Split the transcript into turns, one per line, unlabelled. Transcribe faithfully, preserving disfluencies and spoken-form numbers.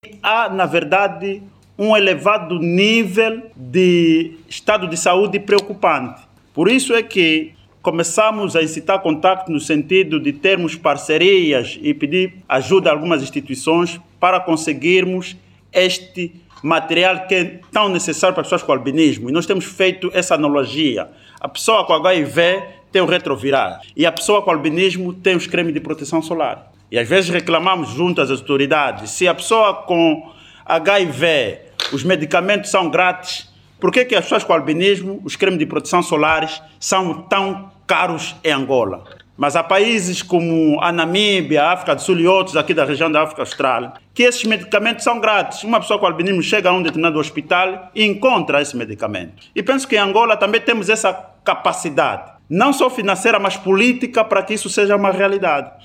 Há, na verdade, um elevado nível de estado de saúde preocupante. Por isso é que começamos a incitar contacto no sentido de termos parcerias e pedir ajuda a algumas instituições para conseguirmos este material que é tão necessário para as pessoas com albinismo. E nós temos feito essa analogia. A pessoa com H I V tem o retroviral e a pessoa com albinismo tem os cremes de proteção solar. E às vezes reclamamos junto às autoridades, se a pessoa com H I V, os medicamentos são grátis, por que que as pessoas com albinismo, os cremes de proteção solares, são tão caros em Angola? Mas há países como a Namíbia, a África do Sul e outros aqui da região da África Austral, que esses medicamentos são grátis. Uma pessoa com albinismo chega a um determinado hospital e encontra esse medicamento. E penso que em Angola também temos essa capacidade, não só financeira, mas política, para que isso seja uma realidade.